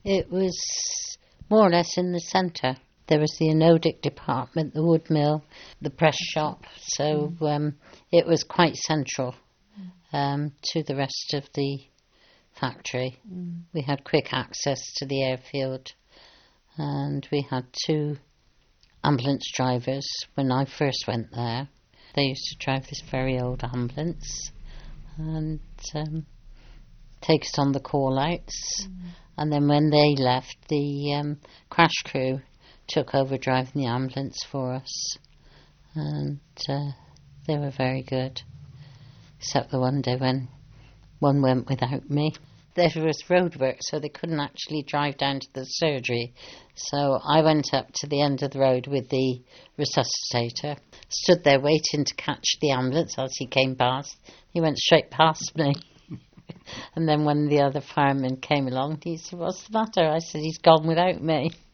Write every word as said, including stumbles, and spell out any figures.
It was more or less in the centre. There was the anodic department, the wood mill, the press shop, so mm. um, it was quite central um, to the rest of the factory. Mm. We had quick access to the airfield, and we had two ambulance drivers when I first went there. They used to drive this very old ambulance and um, take us on the call-outs. Mm. And then when they left, the um, crash crew took over driving the ambulance for us. And uh, they were very good. Except the one day when one went without me. There was roadwork, so they couldn't actually drive down to the surgery. So I went up to the end of the road with the resuscitator, stood there waiting to catch the ambulance as he came past. He went straight past me. And then when the other fireman came along, he said, "What's the matter?" I said, "He's gone without me."